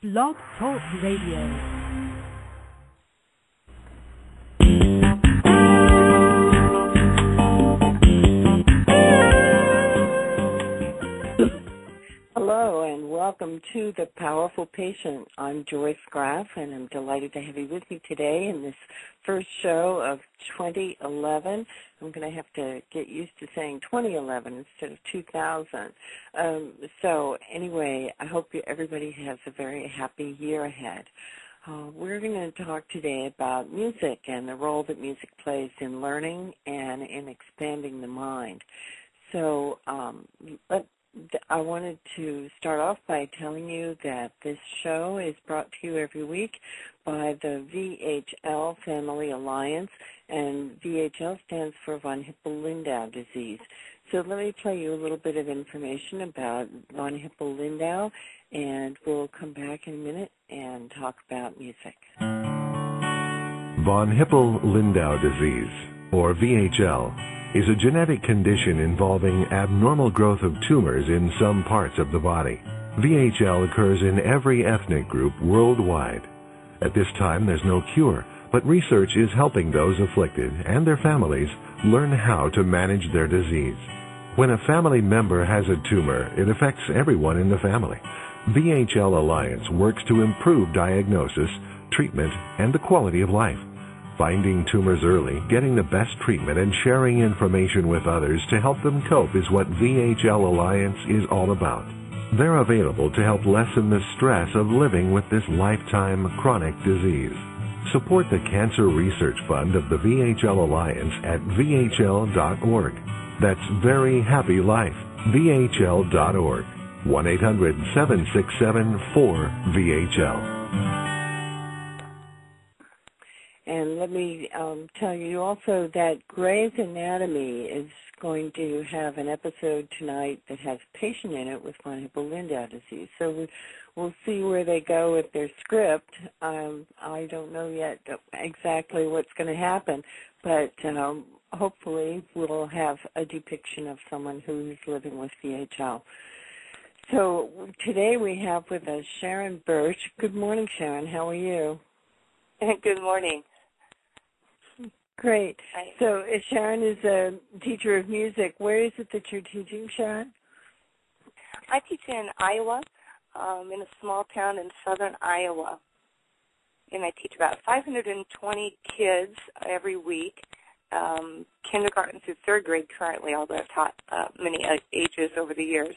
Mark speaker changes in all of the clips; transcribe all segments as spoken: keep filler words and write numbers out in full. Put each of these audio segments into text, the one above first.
Speaker 1: Blog Talk Radio.
Speaker 2: Hello and welcome to The Powerful Patient. I'm Joyce Graff and I'm delighted to have you with me today in this first show of twenty eleven. I'm going to have to get used to saying twenty eleven instead of two thousand. Um, so anyway, I hope you, everybody has a very happy year ahead. Uh, we're going to talk today about music and the role that music plays in learning and in expanding the mind. So um, let I wanted to start off by telling you that this show is brought to you every week by the V H L Family Alliance, and V H L stands for von Hippel-Lindau disease. So let me play you a little bit of information about von Hippel-Lindau, and we'll come back in a minute and talk about music.
Speaker 3: Von Hippel-Lindau disease, or V H L, is a genetic condition involving abnormal growth of tumors in some parts of the body. V H L occurs in every ethnic group worldwide. At this time, there's no cure, but research is helping those afflicted and their families learn how to manage their disease. When a family member has a tumor, it affects everyone in the family. V H L Alliance works to improve diagnosis, treatment, and the quality of life. Finding tumors early, getting the best treatment, and sharing information with others to help them cope is what V H L Alliance is all about. They're available to help lessen the stress of living with this lifetime chronic disease. Support the Cancer Research Fund of the V H L Alliance at V H L dot org. That's Very Happy Life, V H L dot org. one eight hundred seven six seven four V H L.
Speaker 2: And let me um, tell you also that Grey's Anatomy is going to have an episode tonight that has a patient in it with von Hippel-Lindau disease. So we, we'll see where they go with their script. Um, I don't know yet exactly what's going to happen, but um, hopefully we'll have a depiction of someone who's living with V H L. So today we have with us Sharon Birch. Good morning, Sharon. How are you?
Speaker 4: Good morning.
Speaker 2: Great.
Speaker 4: Hi.
Speaker 2: So uh, Sharon is a teacher of music. Where is it that you're teaching, Sharon?
Speaker 4: I teach in Iowa, um, in a small town in southern Iowa. And I teach about five hundred twenty kids every week, um, kindergarten through third grade currently, although I've taught uh, many ages over the years.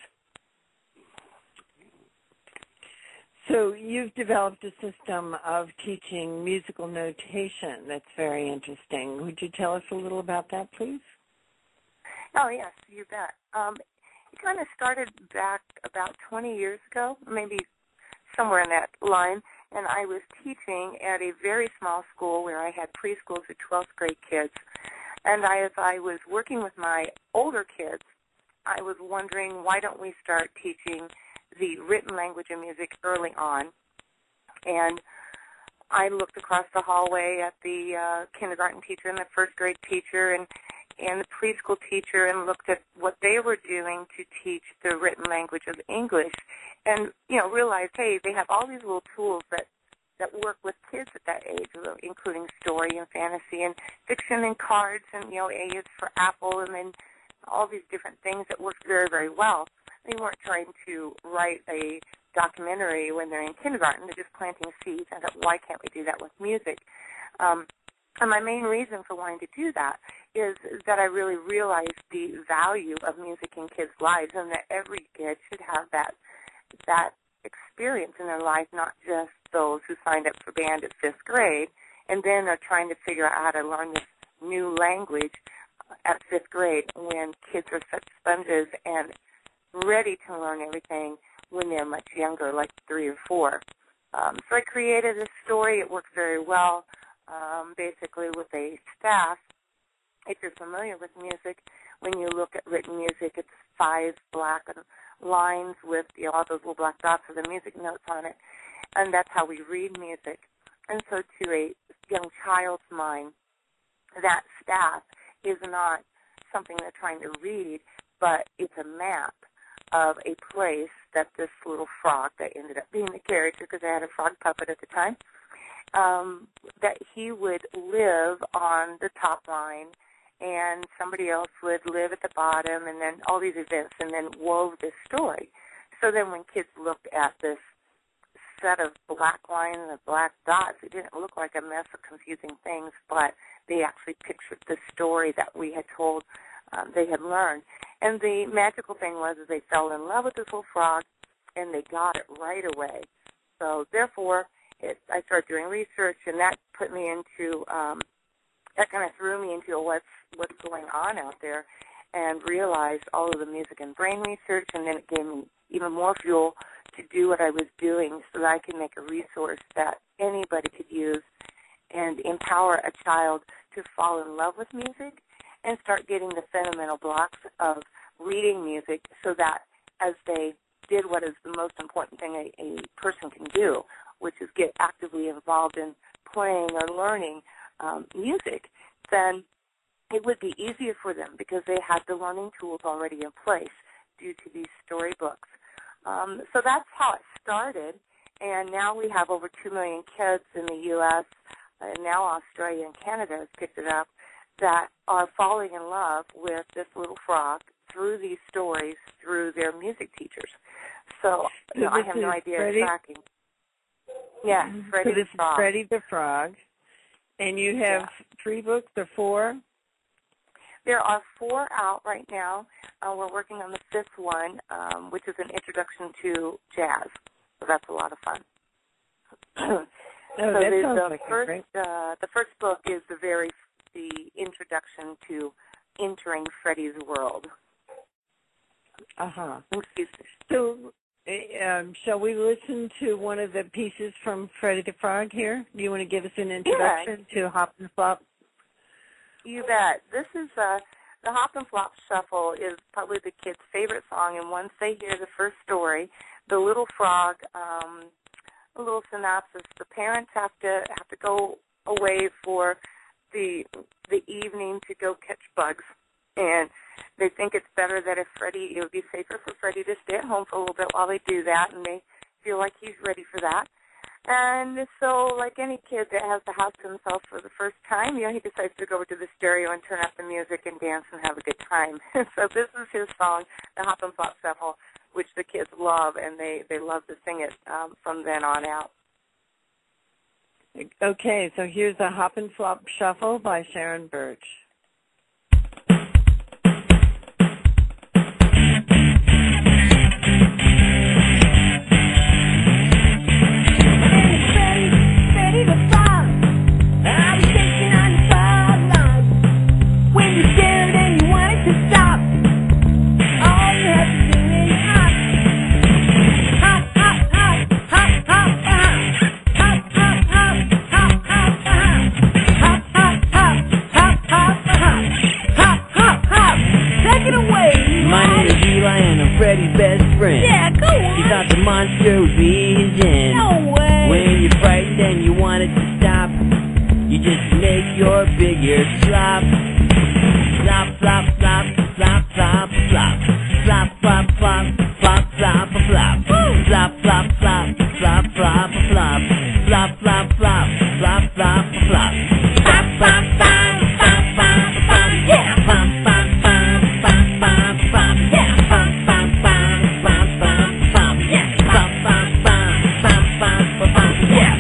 Speaker 2: So you've developed a system of teaching musical notation that's very interesting. Would you tell us a little about that, please?
Speaker 4: Oh, yes, you bet. Um, it kind of started back about twenty years ago, maybe somewhere in that line, and I was teaching at a very small school where I had preschool to twelfth grade kids. And I, as I was working with my older kids, I was wondering, why don't we start teaching the written language of music early on? And I looked across the hallway at the uh, kindergarten teacher and the first grade teacher and, and the preschool teacher and looked at what they were doing to teach the written language of English and, you know, realized, hey, they have all these little tools that, that work with kids at that age, including story and fantasy and fiction and cards and, you know, A is for apple and then all these different things that work very, very well. They weren't trying to write a documentary when they're in kindergarten. They're just planting seeds. I thought, why can't we do that with music? Um, and my main reason for wanting to do that is that I really realized the value of music in kids' lives and that every kid should have that that experience in their life, not just those who signed up for band at fifth grade and then are trying to figure out how to learn this new language at fifth grade when kids are such sponges and ready to learn everything when they're much younger, like three or four. Um, so I created a story. It works very well, um, basically with a staff. If you're familiar with music, when you look at written music, it's five black lines with, you know, all those little black dots with the music notes on it, and that's how we read music. And so to a young child's mind, that staff is not something they're trying to read, but it's a map of a place that this little frog that ended up being the character, because I had a frog puppet at the time, um, that he would live on the top line and somebody else would live at the bottom, and then all these events, and then wove this story. So then when kids looked at this set of black lines and black dots, it didn't look like a mess of confusing things, but they actually pictured the story that we had told um, they had learned. And the magical thing was that they fell in love with this little frog, and they got it right away. So therefore, it, I started doing research, and that put me into, um, that kind of threw me into what's, what's going on out there, and realized all of the music and brain research, and then it gave me even more fuel to do what I was doing so that I could make a resource that anybody could use and empower a child to fall in love with music and start getting the fundamental blocks of reading music so that as they did what is the most important thing a, a person can do, which is get actively involved in playing or learning um, music, then it would be easier for them because they had the learning tools already in place due to these storybooks. Um, so that's how it started, and now we have over two million kids in the U S, and now Australia and Canada has picked it up, that are falling in love with this little frog through these stories, through their music teachers. So, you know, I have no idea
Speaker 2: Freddie?
Speaker 4: tracking. Yeah, Freddie
Speaker 2: so this
Speaker 4: the Frog.
Speaker 2: is Freddie the Frog, and you have
Speaker 4: Yeah.
Speaker 2: three books or four?
Speaker 4: There are four out right now. Uh, we're working on the fifth one, um, which is an introduction to jazz. So that's a lot of fun.
Speaker 2: Oh,
Speaker 4: so
Speaker 2: that
Speaker 4: the,
Speaker 2: sounds
Speaker 4: the
Speaker 2: like
Speaker 4: first,
Speaker 2: great.
Speaker 4: uh, the first book is the very the introduction to entering Freddie's world.
Speaker 2: Uh-huh.
Speaker 4: Excuse me.
Speaker 2: So uh, um, shall we listen to one of the pieces from Freddie the Frog here? Do you want to give us an introduction
Speaker 4: Yeah.
Speaker 2: to Hop and Flop?
Speaker 4: You bet. This is uh, the Hop and Flop Shuffle is probably the kids' favorite song, and once they hear the first story, the little frog, um, a little synopsis. The parents have to have to go away for the the evening to go catch bugs, and they think it's better that if Freddie, it would be safer for Freddie to stay at home for a little bit while they do that, and they feel like he's ready for that. And so, like any kid that has the house to himself for the first time, you know, he decides to go over to the stereo and turn up the music and dance and have a good time. So this is his song, the Hop and Flop Shuffle, which the kids love, and they, they love to sing it um, from then on out.
Speaker 2: Okay, so here's the Hop and Flop Shuffle by Sharon Birch.
Speaker 5: Freddie's best friend. Yeah, go on. He thought the monster would be his end. No way. When you're frightened and you want it to stop, you just make your big ears flop. Flop, flop, flop, flop, flop, flop. Flop, flop, flop, flop, flop, flop. Flop, flop, flop, flop, flop, flop. Flop, flop, flop, flop, flop, flop. Flop, flop, flop, flop, flop, flop. Yeah. Flop, flop, flop, flop, flop, flop. Yeah. Flop, flop, flop, flop, flop, flop. Yeah. Flop, flop, flop, flop, flop, flop. Yeah.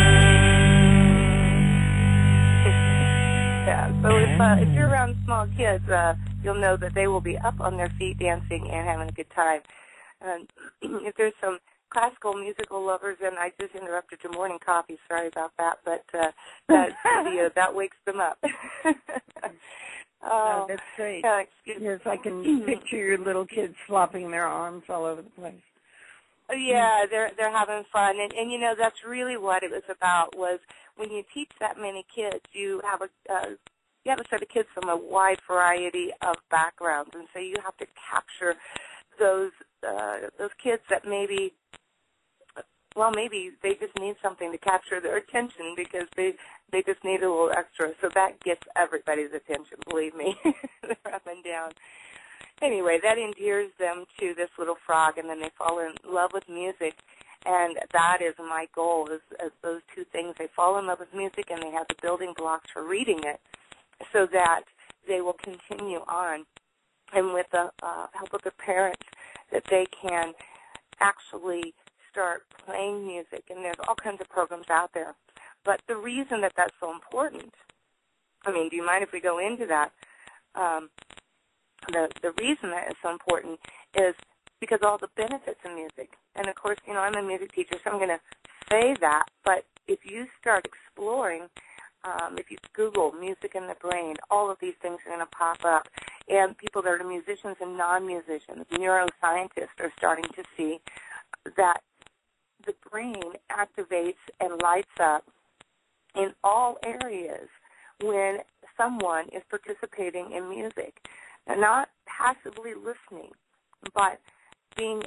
Speaker 4: Yeah, so if, uh, if you're around small kids, uh, you'll know that they will be up on their feet dancing and having a good time. And if there's some classical musical lovers, and I just interrupted your morning coffee, sorry about that, but uh, that video, that wakes them up.
Speaker 2: Oh,
Speaker 4: oh,
Speaker 2: that's great.
Speaker 4: Uh, excuse
Speaker 2: Yes, I can picture your little kids flopping their arms all over the place.
Speaker 4: Yeah, they're they're having fun, and and you know that's really what it was about. Was when you teach that many kids, you have a uh, you have a set of kids from a wide variety of backgrounds, and so you have to capture those uh, those kids that maybe, well, maybe they just need something to capture their attention because they they just need a little extra. So that gets everybody's attention. Believe me, they're up and down. anyway, that endears them to this little frog, and then they fall in love with music. And that is my goal, is, is those two things. They fall in love with music, and they have the building blocks for reading it so that they will continue on. And with the uh, help of the parents, that they can actually start playing music. And there's all kinds of programs out there. But the reason that that's so important, I mean, do you mind if we go into that? Um, the, the reason that is so important is because all the benefits of music. And, of course, you know, I'm a music teacher, so I'm going to say that. But if you start exploring, um, if you Google music in the brain, all of these things are going to pop up. And people that are musicians and non-musicians, neuroscientists are starting to see that the brain activates and lights up in all areas when someone is participating in music. Now, not passively listening, but being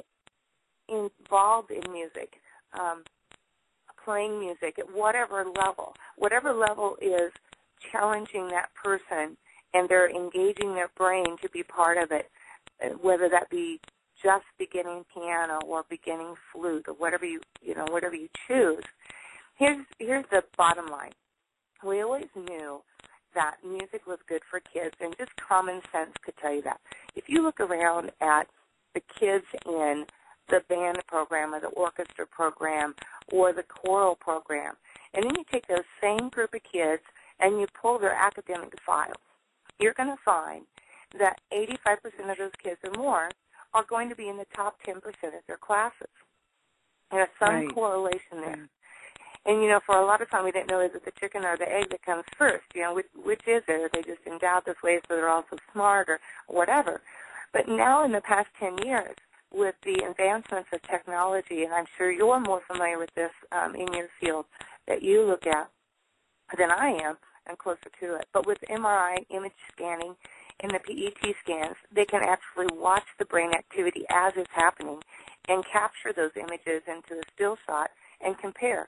Speaker 4: involved in music, um, playing music at whatever level. Whatever level is challenging that person and they're engaging their brain to be part of it, whether that be just beginning piano or beginning flute or whatever you, you know, whatever you choose. Here's, here's the bottom line. We always knew that music was good for kids, and just common sense could tell you that. If you look around at the kids in the band program or the orchestra program or the choral program, and then you take those same group of kids and you pull their academic files, you're going to find that eighty-five percent of those kids or more are going to be in the top ten percent of their classes. There's some
Speaker 2: right.
Speaker 4: correlation there. And, you know, for a lot of time we didn't know, is it the chicken or the egg that comes first? You know, which, which is it? Are they just endowed this way so they're also smart or whatever? But now in the past ten years, with the advancements of technology, and I'm sure you're more familiar with this um, in your field that you look at than I am, and closer to it. But with M R I image scanning and the P E T scans, they can actually watch the brain activity as it's happening and capture those images into a still shot and compare.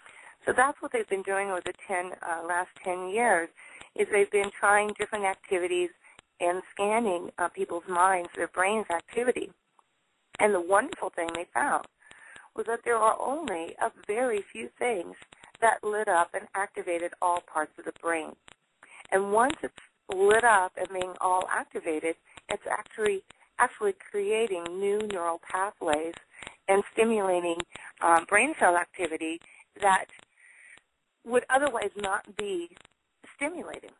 Speaker 4: So that's what they've been doing over the ten, uh, last ten years, is they've been trying different activities and scanning uh, people's minds, their brain's activity. And the wonderful thing they found was that there are only a very few things that lit up and activated all parts of the brain. And once it's lit up and being all activated, it's actually actually creating new neural pathways and stimulating um, brain cell activity that would otherwise not be stimulated.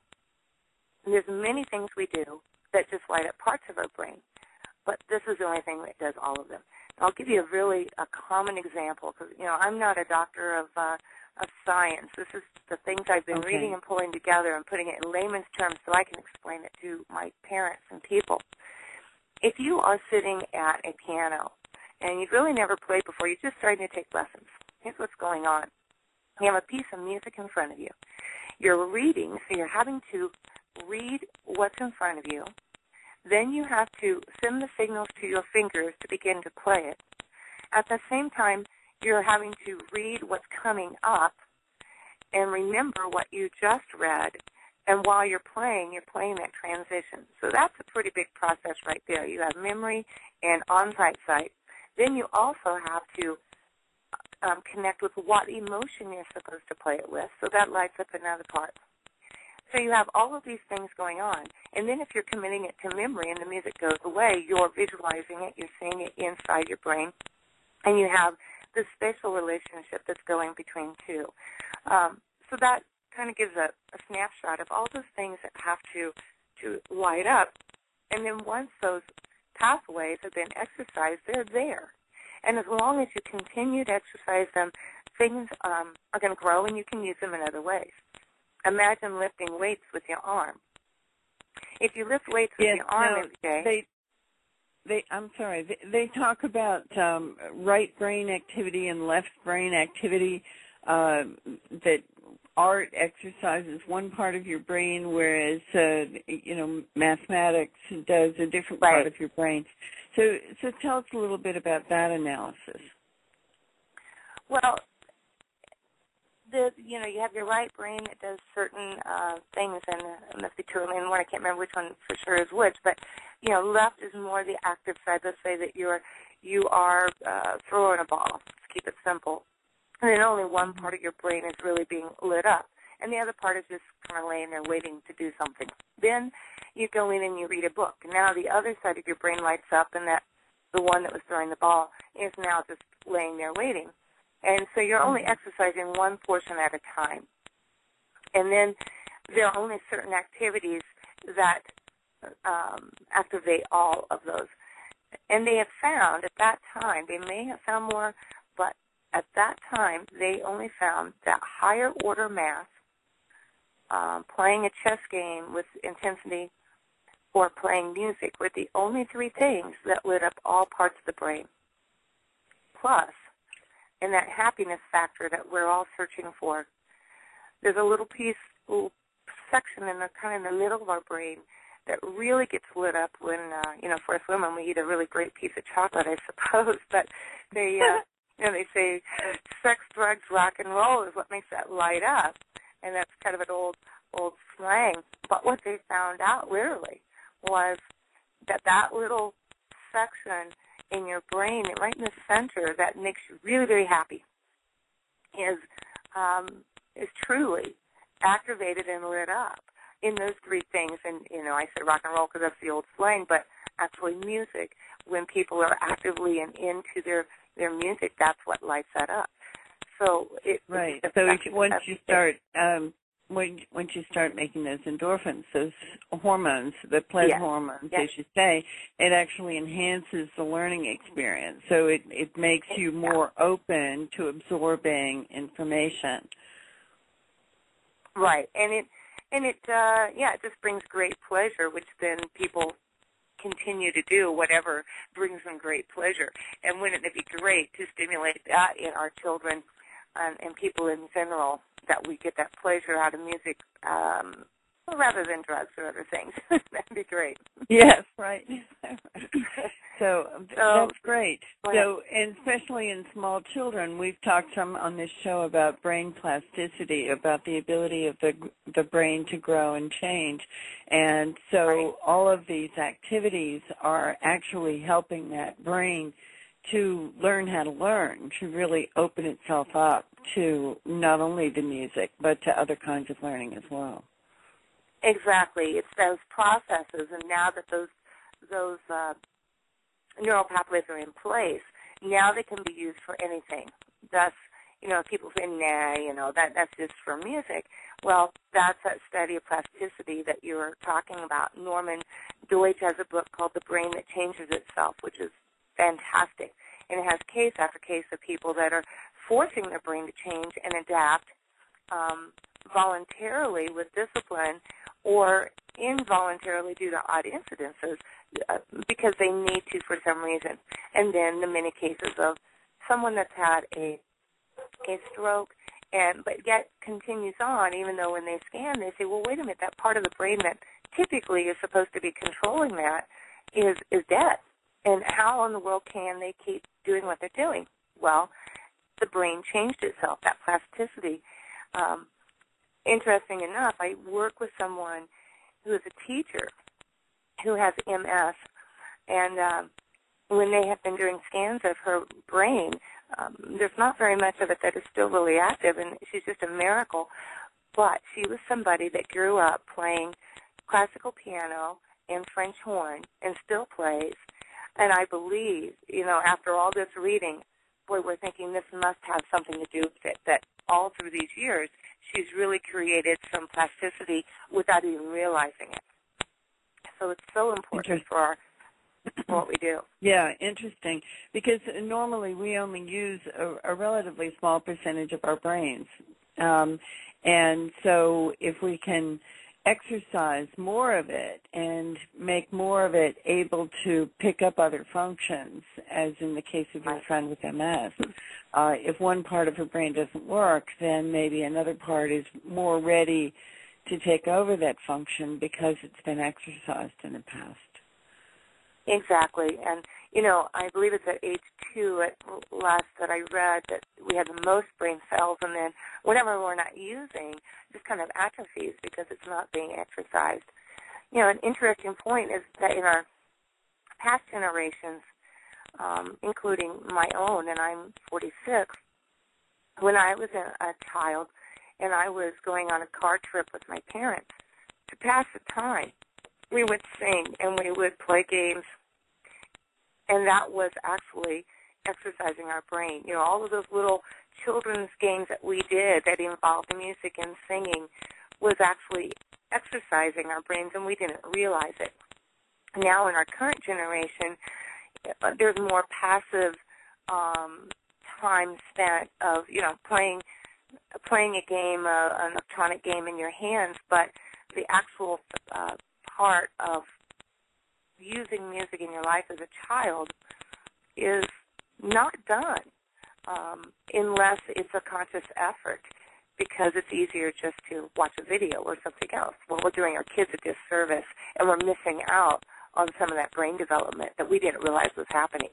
Speaker 4: And there's many things we do that just light up parts of our brain, but this is the only thing that does all of them. And I'll give you a really a common example, because, you know, I'm not a doctor of uh, of science. This is the things I've been
Speaker 2: okay.
Speaker 4: reading and pulling together and putting it in layman's terms so I can explain it to my parents and people. If you are sitting at a piano and you've really never played before, you're just starting to take lessons, here's what's going on. You have a piece of music in front of you. You're reading, so you're having to read what's in front of you. Then you have to send the signals to your fingers to begin to play it. At the same time, you're having to read what's coming up and remember what you just read. And while you're playing, you're playing that transition. So that's a pretty big process right there. You have memory and on-site sight. Then you also have to um, connect with what emotion you're supposed to play it with. So that lights up another part. So you have all of these things going on. And then if you're committing it to memory and the music goes away, you're visualizing it, you're seeing it inside your brain, and you have the spatial relationship that's going between two. Um, so that kind of gives a, a snapshot of all those things that have to, to light up. And then once those pathways have been exercised, they're there. And as long as you continue to exercise them, things um, are going to grow and you can use them in other ways. Imagine lifting weights with your arm. If you lift weights with
Speaker 2: yes,
Speaker 4: your arm
Speaker 2: no,
Speaker 4: every day,
Speaker 2: they, they, I'm sorry, they, they talk about um, right brain activity and left brain activity, uh, that art exercises one part of your brain, whereas, uh, you know, mathematics does a different
Speaker 4: right.
Speaker 2: part of your brain. So, so tell us a little bit about that analysis.
Speaker 4: Well, the, you know, you have your right brain that does certain uh, things, and uh, must be true. I mean, one I can't remember which one for sure is which, but you know, left is more the active side. Let's say that you're you are uh, throwing a ball. Let's keep it simple. And then only one part of your brain is really being lit up, and the other part is just kind of laying there waiting to do something. Then you go in and you read a book. Now the other side of your brain lights up, and that the one that was throwing the ball is now just laying there waiting. And so you're only exercising one portion at a time. And then there are only certain activities that um, activate all of those. And they have found at that time, they may have found more, but at that time they only found that higher order math, um, playing a chess game with intensity, or playing music were the only three things that lit up all parts of the brain. Plus, in that happiness factor that we're all searching for, there's a little piece, little section in the kind of in the middle of our brain that really gets lit up when, uh, you know, for us women, we eat a really great piece of chocolate, I suppose. But they, uh, you know, they say sex, drugs, rock and roll is what makes that light up, and that's kind of an old, old slang. But what they found out, literally, was that that little section in your brain, right in the center, that makes you really, very happy, is um, is truly activated and lit up in those three things. And, you know, I said rock and roll because that's the old slang, but actually music, when people are actively and into their, their music, that's what lights that up. So it,
Speaker 2: right.
Speaker 4: It,
Speaker 2: so if, once you start um, when once you start making those endorphins, those hormones, the pleasure
Speaker 4: yes.
Speaker 2: hormones,
Speaker 4: yes.
Speaker 2: as you say, it actually enhances the learning experience. So it, it makes you more open to absorbing information.
Speaker 4: Right, and it and it uh, yeah, it just brings great pleasure, which then people continue to do whatever brings them great pleasure. And wouldn't it be great to stimulate that in our children and, and people in general, that we get that pleasure out of music um, rather than drugs or other things? That'd be great.
Speaker 2: Yes, right. so,
Speaker 4: so
Speaker 2: that's great. So, and especially in small children, we've talked some on this show about brain plasticity, about the ability of the the brain to grow and change. And so
Speaker 4: right.
Speaker 2: all of these activities are actually helping that brain to learn how to learn, to really open itself up to not only the music, but to other kinds of learning as well.
Speaker 4: Exactly. It's those processes, and now that those those uh, neural pathways are in place, now they can be used for anything. Thus, you know, people say, nah, you know, that that's just for music. Well, that's that study of plasticity that you were talking about. Norman Deutsch has a book called The Brain That Changes Itself, which is fantastic. And it has case after case of people that are forcing their brain to change and adapt um, voluntarily with discipline, or involuntarily due to odd incidences uh, because they need to for some reason. And then the many cases of someone that's had a a stroke and but yet continues on, even though when they scan they say, well, wait a minute, that part of the brain that typically is supposed to be controlling that is, is dead. And how in the world can they keep doing what they're doing? Well, the brain changed itself, that plasticity. Um, Interesting enough, I work with someone who is a teacher who has M S, and um, when they have been doing scans of her brain, um, there's not very much of it that is still really active, and she's just a miracle. But she was somebody that grew up playing classical piano and French horn and still plays, and I believe, you know, after all this reading, boy, we're thinking this must have something to do with it, that all through these years, she's really created some plasticity without even realizing it. So it's so important for our, for what we do.
Speaker 2: Yeah, interesting. Because normally we only use a, a relatively small percentage of our brains. Um, and so if we can exercise more of it and make more of it able to pick up other functions, as in the case of your friend with M S, uh, if one part of her brain doesn't work, then maybe another part is more ready to take over that function because it's been exercised in the past.
Speaker 4: Exactly. And, you know, I believe it's at age two at last that I read that we have the most brain cells, and then whatever we're not using just kind of atrophies because it's not being exercised. You know, an interesting point is that in our past generations, um, including my own, and I'm forty-six, when I was a, a child and I was going on a car trip with my parents, to pass the time, we would sing and we would play games, and that was actually exercising our brain. You know, all of those little children's games that we did that involved music and singing was actually exercising our brains, and we didn't realize it. Now in our current generation, there's more passive um, time spent of, you know, playing playing a game, uh, an electronic game in your hands, but the actual uh, part of using music in your life as a child is not done um, unless it's a conscious effort, because it's easier just to watch a video or something else. Well, we're doing our kids a disservice, and we're missing out on some of that brain development that we didn't realize was happening.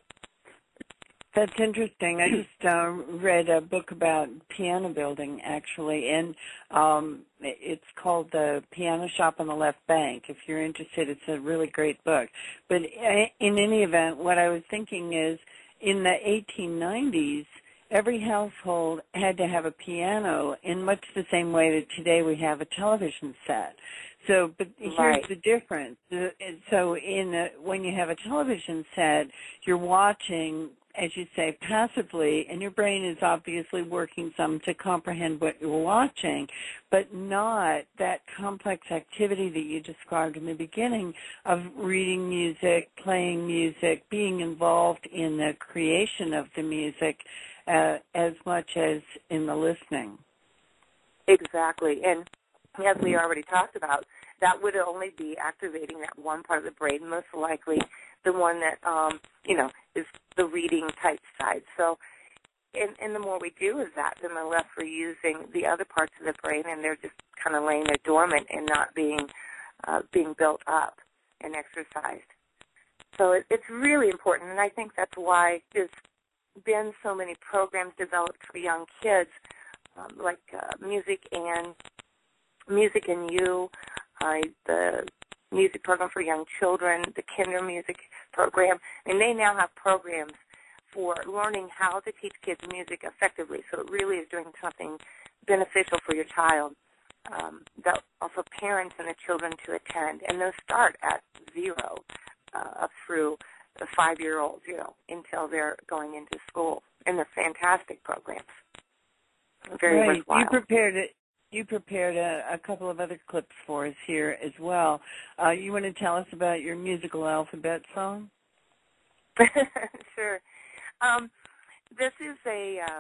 Speaker 2: That's interesting. I just uh, read a book about piano building, actually, and um, it's called The Piano Shop on the Left Bank. If you're interested, it's a really great book. But in any event, what I was thinking is, in the eighteen nineties, every household had to have a piano in much the same way that today we have a television set. So, but here's
Speaker 4: right.
Speaker 2: the difference. So in a, when you have a television set, you're watching, as you say, passively, and your brain is obviously working some to comprehend what you're watching, but not that complex activity that you described in the beginning of reading music, playing music, being involved in the creation of the music uh, as much as in the listening.
Speaker 4: Exactly. And as we already talked about, that would only be activating that one part of the brain, most likely the one that, um, you know, is the reading type side. So, and, and the more we do of that, then the less we're using the other parts of the brain, and they're just kind of laying there dormant and not being uh, being built up and exercised. So it, it's really important, and I think that's why there's been so many programs developed for young kids, um, like uh, Music and Music and You, uh, the music program for young children, the Kinder Music program, and they now have programs for learning how to teach kids music effectively. So it really is doing something beneficial for your child. Um, that also parents and the children to attend, and those start at zero uh, up through the five-year-olds, you know, until they're going into school, and they're fantastic programs. Very
Speaker 2: right.
Speaker 4: worthwhile.
Speaker 2: You prepared it. You prepared a, a couple of other clips for us here as well. Uh, you want to tell us about your musical alphabet song?
Speaker 4: Sure. Um, this is a, um,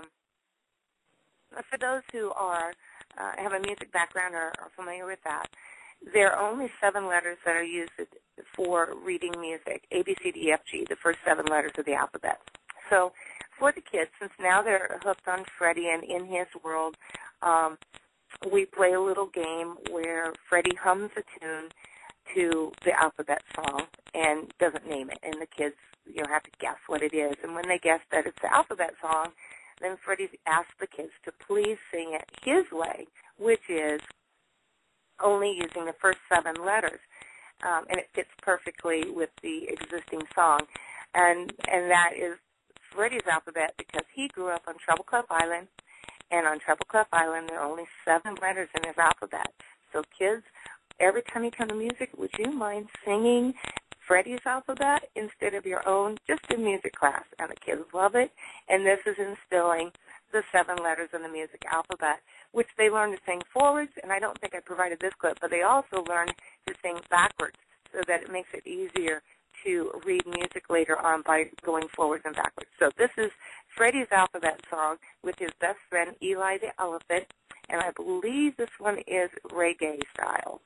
Speaker 4: for those who are uh, have a music background or are familiar with that, there are only seven letters that are used for reading music, A, B, C, D, E, F, G, the first seven letters of the alphabet. So for the kids, since now they're hooked on Freddie and in his world, um, we play a little game where Freddie hums a tune to the alphabet song and doesn't name it, and the kids, you know, have to guess what it is. And when they guess that it's the alphabet song, then Freddie asks the kids to please sing it his way, which is only using the first seven letters, um, and it fits perfectly with the existing song. And and that is Freddie's alphabet because he grew up on Treble Clef Island, and on Treble Clef Island there are only seven letters in his alphabet. So kids, every time you come to music, would you mind singing Freddie's alphabet instead of your own, just in music class? And the kids love it, and this is instilling the seven letters in the music alphabet, which they learn to sing forwards, and I don't think I provided this clip, but they also learn to sing backwards so that it makes it easier to read music later on by going forwards and backwards. So this is Freddie's alphabet song with his best friend Eli the Elephant, and I believe this one is reggae style.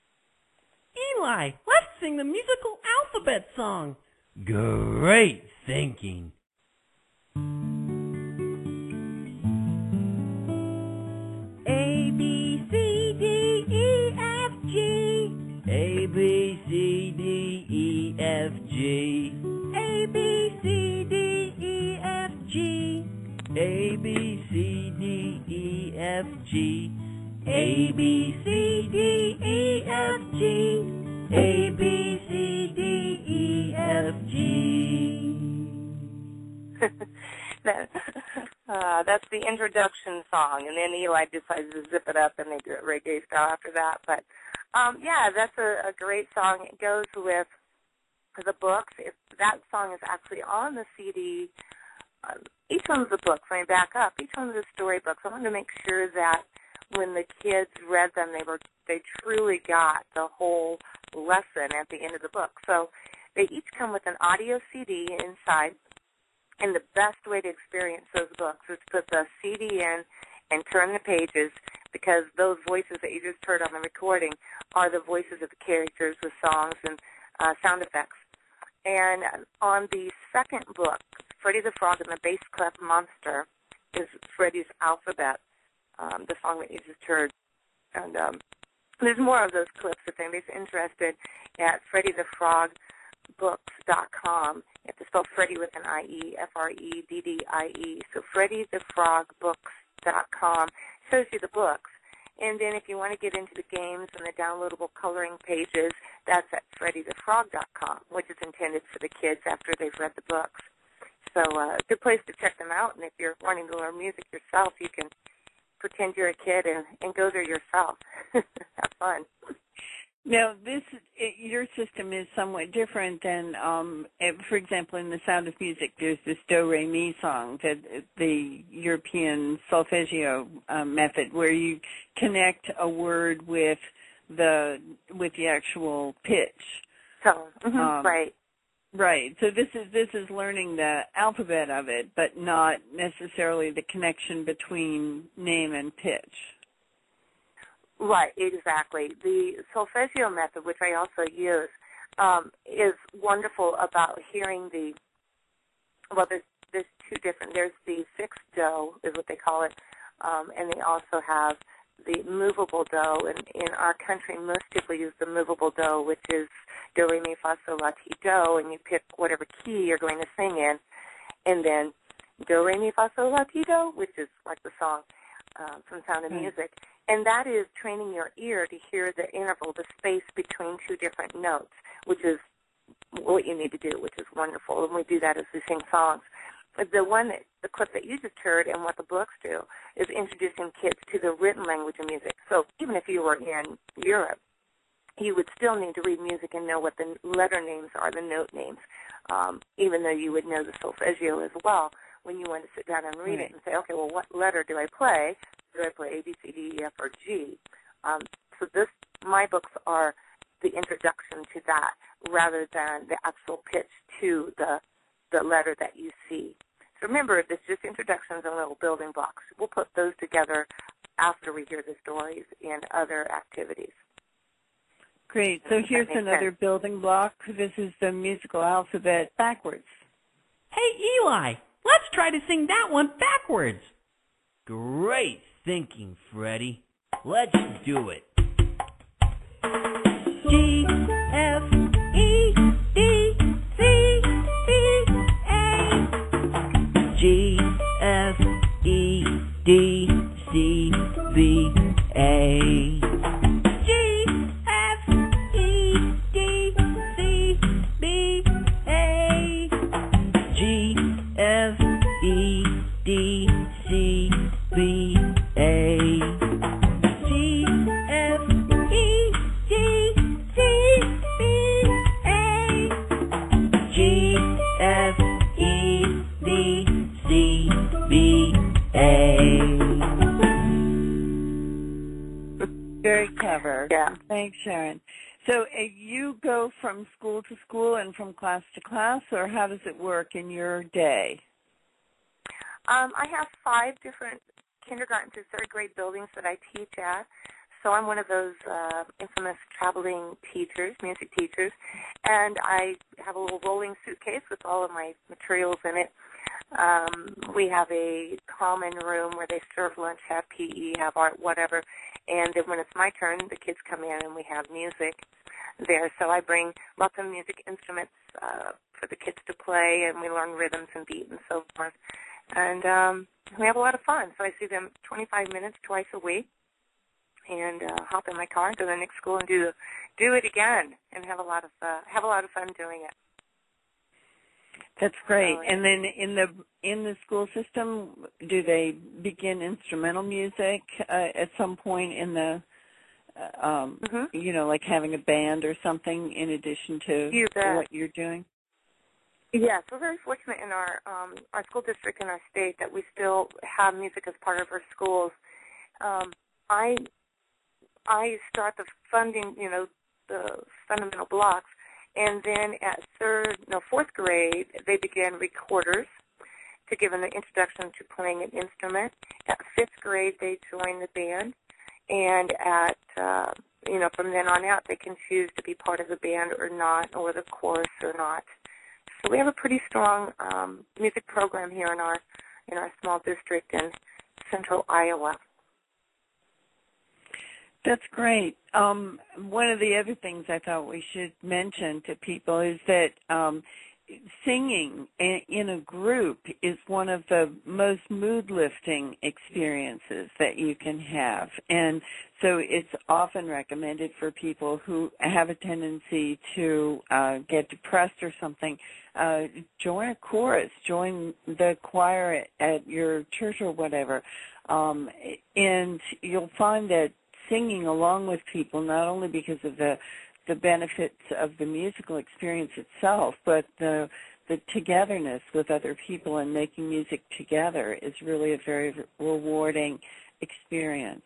Speaker 5: Eli, let's sing the musical alphabet song. Great thinking.
Speaker 1: A, B, C, D, E, F, G.
Speaker 5: A, B, C, D, E, F, G.
Speaker 1: A, B, C, D, E, F, G.
Speaker 5: A, B, C, D, E, F, G.
Speaker 1: A, B, C, D, E, F, G. A, B, C, D, E, F,
Speaker 5: F, G.
Speaker 4: that, uh, that's the introduction song, and then Eli decides to zip it up, and they do it reggae style after that. But, um, yeah, that's a, a great song. It goes with the books. If that song is actually on the C D. Um, each one's a book. Let me back up. Each one's a storybook. So I wanted to make sure that when the kids read them, they were they truly got the whole lesson at the end of the book. So they each come with an audio C D inside. And the best way to experience those books is to put the C D in and turn the pages, because those voices that you just heard on the recording are the voices of the characters with songs and uh, sound effects. And on the second book, Freddie the Frog and the Bass Clef Monster, is Freddie's Alphabet, um, the song that you just heard. And um, there's more of those clips if anybody's interested at Freddie the Frog books dot com. You have to spell Freddie with an I E, F R E D D I E. So Freddie the Frog books dot com shows you the books. And then if you want to get into the games and the downloadable coloring pages, that's at Freddie the Frog dot com, which is intended for the kids after they've read the books. So uh, a good place to check them out. And if you're wanting to learn music yourself, you can pretend you're a kid and, and go there yourself. Have fun.
Speaker 2: Now, this it, your system is somewhat different than, um, it, for example, in The Sound of Music, there's this do-re-mi song, that the European solfeggio uh, method, where you connect a word with the with the actual pitch.
Speaker 4: So, mm-hmm,
Speaker 2: um,
Speaker 4: right.
Speaker 2: Right. So this is this is learning the alphabet of it, but not necessarily the connection between name and pitch.
Speaker 4: Right, exactly. The solfeggio method, which I also use, um, is wonderful about hearing the, well, there's, there's two different, there's the fixed do, is what they call it, um, and they also have the movable do. And in our country, most people use the movable do, which is do, re, mi, fa, sol, la, ti, do, and you pick whatever key you're going to sing in, and then do, re, mi, fa, sol, la, ti, do, which is like the song um, from Sound of Music. And that is training your ear to hear the interval, the space between two different notes, which is what you need to do, which is wonderful. And we do that as we sing songs. But the one, that, the clip that you just heard and what the books do is introducing kids to the written language of music. So even if you were in Europe, you would still need to read music and know what the letter names are, the note names, um, even though you would know the solfeggio as well when you want to sit down and read
Speaker 2: right.
Speaker 4: it and say, okay, well, what letter do I play? Do I play A, B, C, D, E, F, or G? Um, so this, my books are the introduction to that rather than the actual pitch to the the letter that you see. So remember, it's just introductions and little building blocks. We'll put those together after we hear the stories in other activities.
Speaker 2: Great. So here's another sense. building block. This is the musical alphabet backwards.
Speaker 5: Hey, Eli, let's try to sing that one backwards. Great thinking, Freddie. Let's do it.
Speaker 1: G, F, E, D, C, B, A.
Speaker 5: G, F, E, D, C, B, A.
Speaker 1: G, F, E, D, C, B, A.
Speaker 5: G, F, E, D, C, B, A.
Speaker 1: G, F, E, D, C, B, A.
Speaker 5: G, F, E, D, C, B, A.
Speaker 2: Very clever.
Speaker 4: Yeah.
Speaker 2: Thanks, Sharon. So uh, you go from school to school and from class to class, or how does it work in your day?
Speaker 4: Um, I have five different kindergarten through third grade buildings that I teach at. So I'm one of those uh, infamous traveling teachers, music teachers, and I have a little rolling suitcase with all of my materials in it. Um, we have a common room where they serve lunch, have P E, have art, whatever, and then when it's my turn, the kids come in and we have music there. So I bring lots of music instruments uh, for the kids to play, and we learn rhythms and beat and so forth. And um, we have a lot of fun. So I see them twenty-five minutes twice a week, and uh, hop in my car and go to the next school and do do it again, and have a lot of uh, have a lot of fun doing it.
Speaker 2: That's great.
Speaker 4: So,
Speaker 2: and then in the in the school system, do they begin instrumental music uh, at some point in the, uh, um,
Speaker 4: mm-hmm.
Speaker 2: you know, like having a band or something in addition to
Speaker 4: you bet.
Speaker 2: what you're doing?
Speaker 4: Yes, we're very fortunate in our um, our school district in our state that we still have music as part of our schools. Um, I I start the funding, you know, the fundamental blocks, and then at third, no, fourth grade, they begin recorders to give them the introduction to playing an instrument. At fifth grade, they join the band, and at uh, you know, from then on out, they can choose to be part of the band or not, or the chorus or not. So we have a pretty strong um, music program here in our in our small district in central Iowa.
Speaker 2: That's great. Um, one of the other things I thought we should mention to people is that um, singing in a group is one of the most mood-lifting experiences that you can have. And so it's often recommended for people who have a tendency to uh, get depressed or something, uh, join a chorus, join the choir at, at your church or whatever. Um, and you'll find that singing along with people, not only because of the the benefits of the musical experience itself, but the the togetherness with other people and making music together is really a very rewarding experience.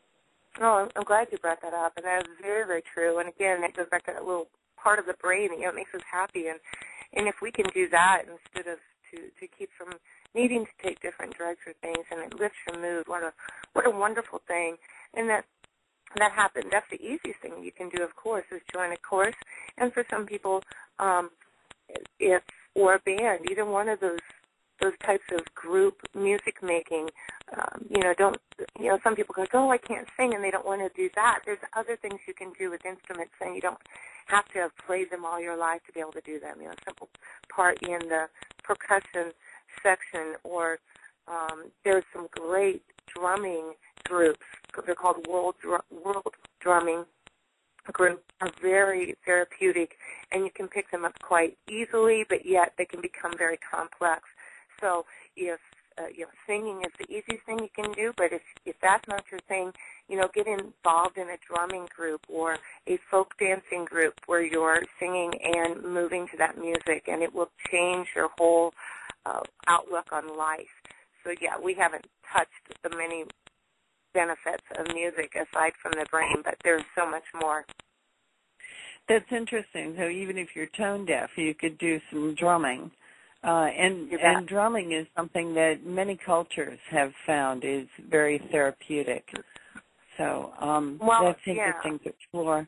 Speaker 4: Oh, I'm glad you brought that up, and that is very, very true. And again, it goes back to that little part of the brain, you know, it makes us happy. And, and if we can do that instead of to, to keep from needing to take different drugs or things, and it lifts your mood, what a what a wonderful thing. And that that happened. That's the easiest thing you can do, of course, is join a course. And for some people, um, if or a band, either one of those those types of group music making, um, you know, don't, you know, some people go, oh, I can't sing, and they don't want to do that. There's other things you can do with instruments, and you don't have to have played them all your life to be able to do them. You know, a simple part in the percussion section, or um, there's some great drumming groups. They're called World Dr- World Drumming Groups. Are very therapeutic, and you can pick them up quite easily, but yet they can become very complex. So if uh, you know, singing is the easiest thing you can do, but if if that's not your thing, you know, get involved in a drumming group or a folk dancing group where you're singing and moving to that music, and it will change your whole uh, outlook on life. So yeah, we haven't touched the many benefits of music aside from the brain, but there's so much more.
Speaker 2: That's interesting. So even if you're tone deaf, you could do some drumming. Uh, and, and drumming is something that many cultures have found is very therapeutic. So um,
Speaker 4: well,
Speaker 2: that's interesting
Speaker 4: yeah.
Speaker 2: to explore.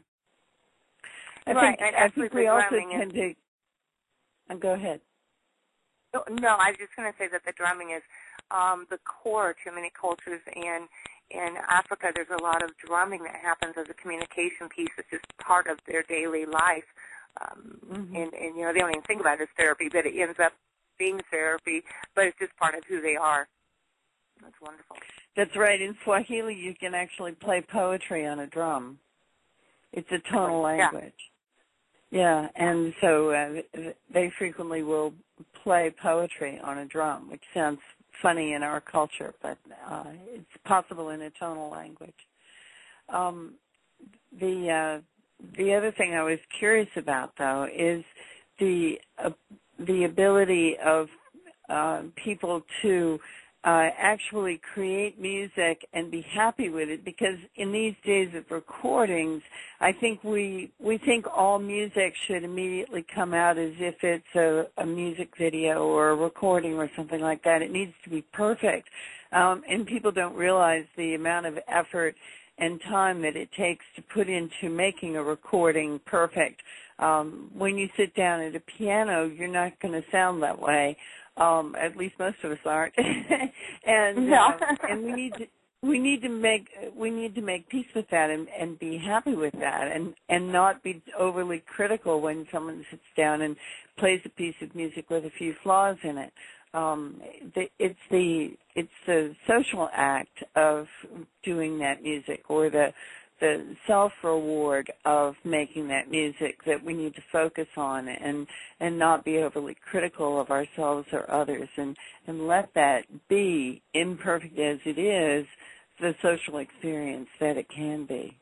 Speaker 2: I
Speaker 4: right.
Speaker 2: think,
Speaker 4: and
Speaker 2: I think we also tend
Speaker 4: is,
Speaker 2: to uh, – go ahead.
Speaker 4: No, no, I was just going to say that the drumming is um, the core to many cultures, and in Africa there's a lot of drumming that happens as a communication piece. It's just part of their daily life. Um, mm-hmm. and, and, you know, they don't even think about it as therapy, but it ends up being therapy, but it's just part of who they are. That's wonderful.
Speaker 2: That's right. In Swahili, you can actually play poetry on a drum. It's a tonal language. Yeah, yeah and so uh, they frequently will play poetry on a drum, which sounds funny in our culture, but uh, it's possible in a tonal language. Um, the uh, The other thing I was curious about, though, is the uh, the ability of uh, people to uh, actually create music and be happy with it, because in these days of recordings, I think we we think all music should immediately come out as if it's a, a music video or a recording or something like that. It needs to be perfect, um, and people don't realize the amount of effort and time that it takes to put into making a recording perfect. Um, when you sit down at a piano, you're not going to sound that way. Um, at least most of us aren't. and
Speaker 4: no.
Speaker 2: uh, and we need to we need to make we need to make peace with that and, and be happy with that, and and not be overly critical when someone sits down and plays a piece of music with a few flaws in it. Um, the, it's the it's the social act of doing that music, or the the self-reward of making that music that we need to focus on and, and not be overly critical of ourselves or others, and, and let that be, imperfect as it is, the social experience that it can be.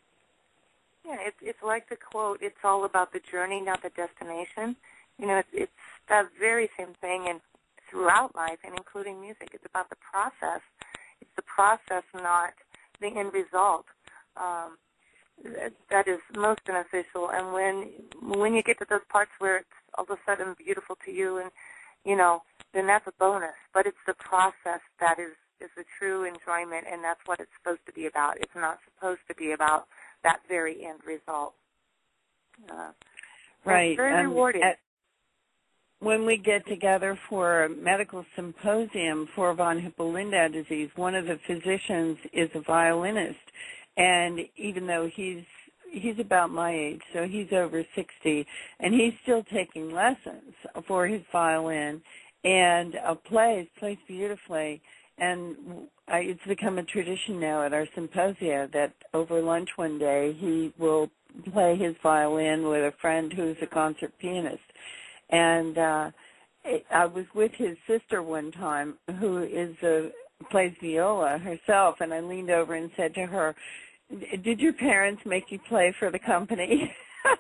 Speaker 4: Yeah, it's, it's like the quote, it's all about the journey, not the destination. You know, it's, it's that very same thing and throughout life, and including music. It's about the process. It's the process, not the end result. Um, that, that is most beneficial. And when when you get to those parts where it's all of a sudden beautiful to you, and you know, then that's a bonus. But it's the process that is is the true enjoyment, and that's what it's supposed to be about. It's not supposed to be about that very end result. Uh,
Speaker 2: right.
Speaker 4: It's very
Speaker 2: um,
Speaker 4: rewarding.
Speaker 2: At, when we get together for a medical symposium for von Hippel-Lindau disease, one of the physicians is a violinist, and even though he's he's about my age, so he's over sixty, and he's still taking lessons for his violin, and uh, plays plays beautifully. And I, it's become a tradition now at our symposia that over lunch one day he will play his violin with a friend who's a concert pianist. And uh, I was with his sister one time, who is a, plays viola herself, and I leaned over and said to her, "Did your parents make you play for the company?"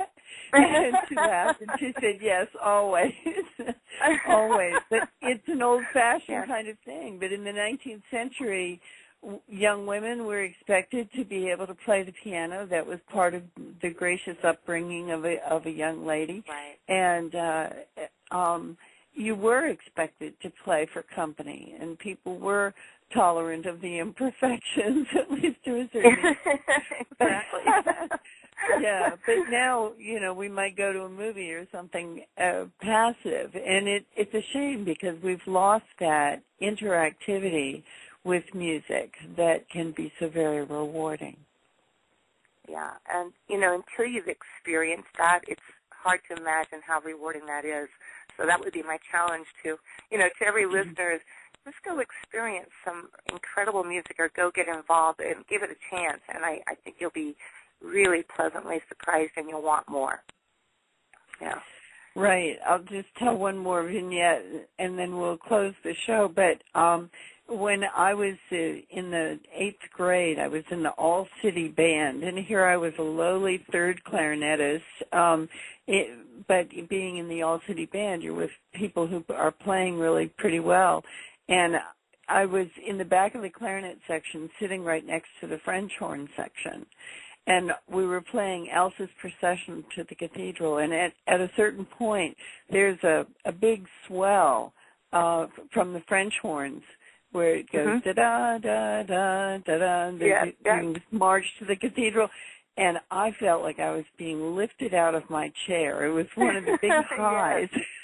Speaker 2: And she laughed, and she said, "Yes, always, always." But it's an old-fashioned
Speaker 4: yeah.
Speaker 2: kind of thing. But in the nineteenth century, young women were expected to be able to play the piano. That was part of the gracious upbringing of a of a young lady.
Speaker 4: Right.
Speaker 2: And uh, um, you were expected to play for company, and people were tolerant of the imperfections, at least to a certain extent.
Speaker 4: Exactly.
Speaker 2: Yeah, but now, you know, we might go to a movie or something uh, passive, and it, it's a shame because we've lost that interactivity with music that can be so very rewarding.
Speaker 4: Yeah, and, you know, until you've experienced that, it's hard to imagine how rewarding that is. So that would be my challenge to, you know, to every mm-hmm. listener is just go experience some incredible music or go get involved and give it a chance, and I, I think you'll be really pleasantly surprised and you'll want more. Yeah.
Speaker 2: Right. I'll just tell one more vignette and then we'll close the show. But um, when I was uh, in the eighth grade, I was in the all-city band, and here I was a lowly third clarinetist. Um, it, but being in the all-city band, you're with people who are playing really pretty well. And I was in the back of the clarinet section sitting right next to the French horn section. And we were playing Elsa's Procession to the Cathedral, and at, at a certain point, there's a, a big swell uh, from the French horns where it goes mm-hmm. da-da, da-da, da-da,
Speaker 4: yeah, yeah.
Speaker 2: you march to the cathedral, and I felt like I was being lifted out of my chair. It was one of the big highs.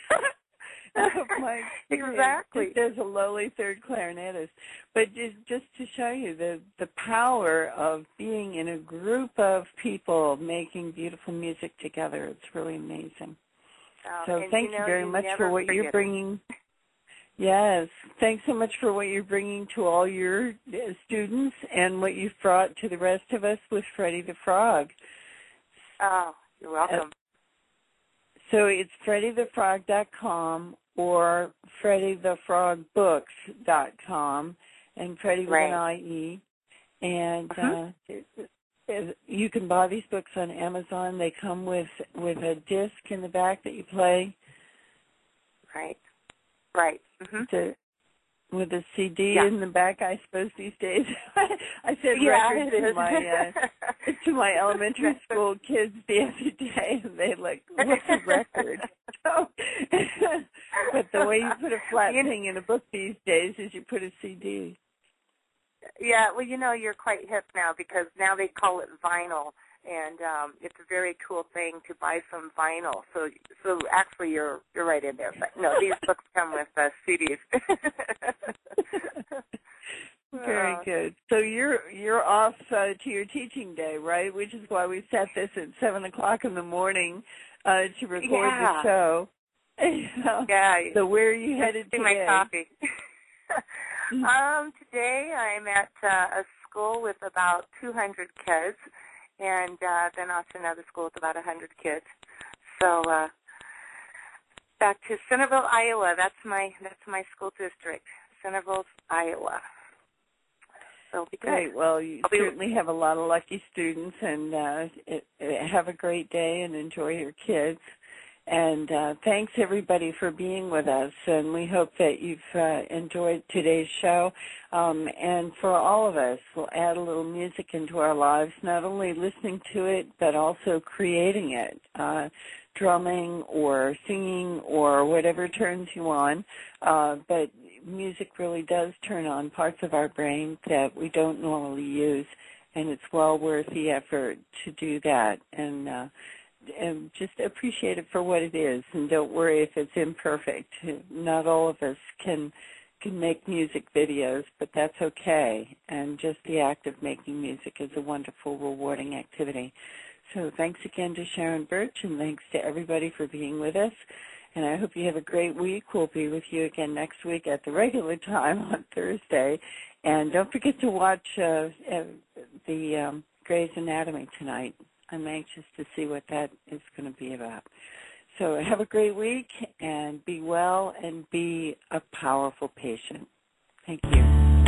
Speaker 2: Of my
Speaker 4: exactly.
Speaker 2: As a lowly third clarinetist. But just, just to show you the, the power of being in a group of people making beautiful music together, it's really amazing.
Speaker 4: Oh,
Speaker 2: so thank
Speaker 4: you, know,
Speaker 2: you very
Speaker 4: you
Speaker 2: much for what you're bringing. Yes, thanks so much for what you're bringing to all your students and what you've brought to the rest of us with Freddie the Frog.
Speaker 4: Oh, you're welcome.
Speaker 2: Uh, so it's freddie the frog dot com or freddie the frog books dot com, and Freddie with
Speaker 4: right.
Speaker 2: an I E. And
Speaker 4: uh-huh.
Speaker 2: uh, you can buy these books on Amazon. They come with, with a disc in the back that you play.
Speaker 4: Right, right. Mm-hmm.
Speaker 2: To, with a C D
Speaker 4: yeah.
Speaker 2: in the back, I suppose, these days. I said
Speaker 4: yeah,
Speaker 2: record to my, uh, to my elementary school kids the other day, and they like, what's a record? So, but the way you put a flat you thing in a book these days is you put a C D.
Speaker 4: Yeah, well, you know, you're quite hip now because now they call it vinyl, and um, it's a very cool thing to buy some vinyl. So, so actually, you're you're right in there. But no, these books come with uh, C Ds.
Speaker 2: Very good. So you're you're off uh, to your teaching day, right? Which is why we set this at seven o'clock in the morning uh, to record
Speaker 4: yeah.
Speaker 2: the show. You know?
Speaker 4: Yeah.
Speaker 2: So where are you headed
Speaker 4: today?
Speaker 2: My
Speaker 4: coffee. um, today I'm at uh, a school with about two hundred kids, and uh, then off to another school with about one hundred kids. So uh, back to Centerville, Iowa. That's my that's my school district, Centerville, Iowa. So it'll be good.
Speaker 2: Great. Well, you
Speaker 4: I'll be,
Speaker 2: certainly have a lot of lucky students, and uh, it, it, have a great day and enjoy your kids. And uh, thanks, everybody, for being with us. And we hope that you've uh, enjoyed today's show. Um, and for all of us, we'll add a little music into our lives, not only listening to it, but also creating it, uh, drumming or singing or whatever turns you on. Uh, but music really does turn on parts of our brain that we don't normally use, and it's well worth the effort to do that. And uh, And just appreciate it for what it is, and don't worry if it's imperfect. Not all of us can can make music videos, but that's okay. And just the act of making music is a wonderful, rewarding activity. So thanks again to Sharon Birch, and thanks to everybody for being with us. And I hope you have a great week. We'll be with you again next week at the regular time on Thursday. And don't forget to watch uh, uh, the um, Grey's Anatomy tonight. I'm anxious to see what that is going to be about. So have a great week, and be well, and be a powerful patient. Thank you.